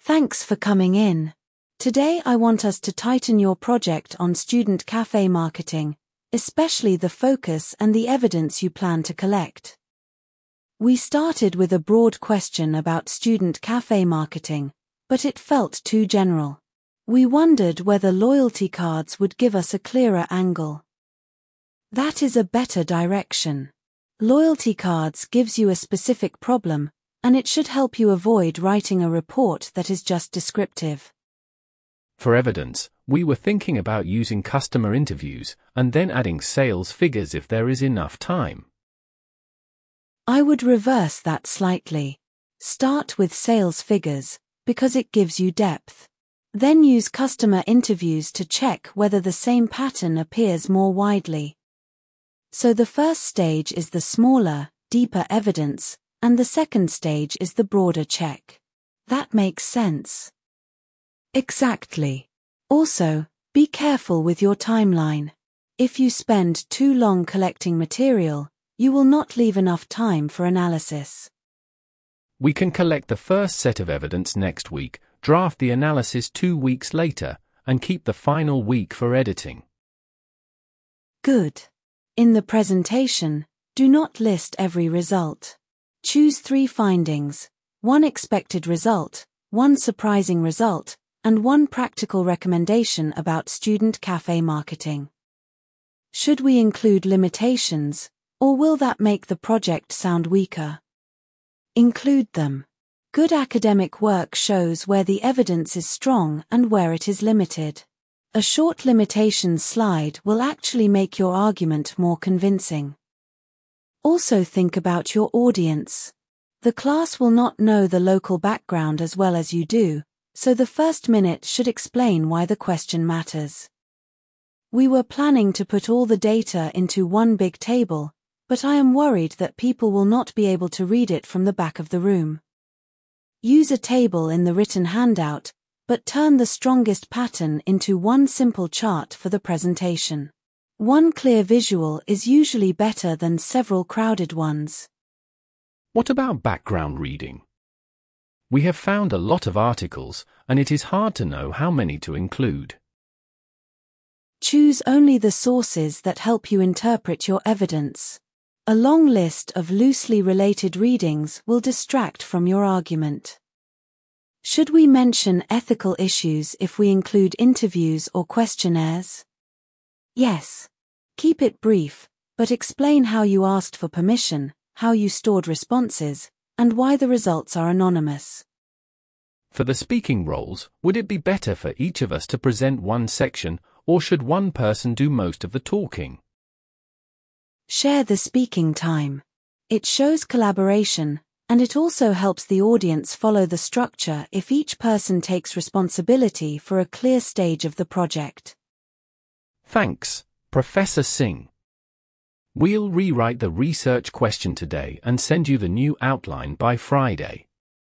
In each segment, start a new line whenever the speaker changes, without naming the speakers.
Thanks for coming in. Today I want us to tighten your project on student cafe marketing, especially the focus and the evidence you plan to collect. We started with a broad question about student cafe marketing, but it felt too general. We wondered whether loyalty cards would give us a clearer angle. That is a better direction. Loyalty cards gives you a specific problem, and it should help you avoid writing a report that is just descriptive.
For evidence, we were thinking about using customer interviews and then adding sales figures if there is enough time.
I would reverse that slightly. Start with sales figures, because it gives you depth. Then use customer interviews to check whether the same pattern appears more widely. So the first stage is the smaller, deeper evidence, and the second stage is the broader check. That makes sense. Exactly. Also, be careful with your timeline. If you spend too long collecting material, you will not leave enough time for analysis.
We can collect the first set of evidence next week, draft the analysis 2 weeks later, and keep the final week for editing.
Good. In the presentation, do not list every result. Choose 3 findings, 1 expected result, 1 surprising result, and 1 practical recommendation about student cafe marketing. Should we include limitations, or will that make the project sound weaker? Include them. Good academic work shows where the evidence is strong and where it is limited. A short limitations slide will actually make your argument more convincing. Also think about your audience. The class will not know the local background as well as you do, so the first minute should explain why the question matters. We were planning to put all the data into one big table, but I am worried that people will not be able to read it from the back of the room. Use a table in the written handout, but turn the strongest pattern into one simple chart for the presentation. One clear visual is usually better than several crowded ones.
What about background reading? We have found a lot of articles, and it is hard to know how many to include.
Choose only the sources that help you interpret your evidence. A long list of loosely related readings will distract from your argument. Should we mention ethical issues if we include interviews or questionnaires? Yes. Keep it brief, but explain how you asked for permission, how you stored responses, and why the results are anonymous.
For the speaking roles, would it be better for each of us to present one section, or should one person do most of the talking?
Share the speaking time. It shows collaboration, and it also helps the audience follow the structure if each person takes responsibility for a clear stage of the project.
Thanks, Professor Singh. We'll rewrite the research question today and send you the new outline by Friday.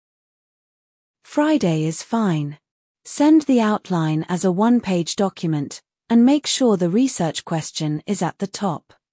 Friday is fine. Send the outline as a 1-page document, and make sure the research question is at the top.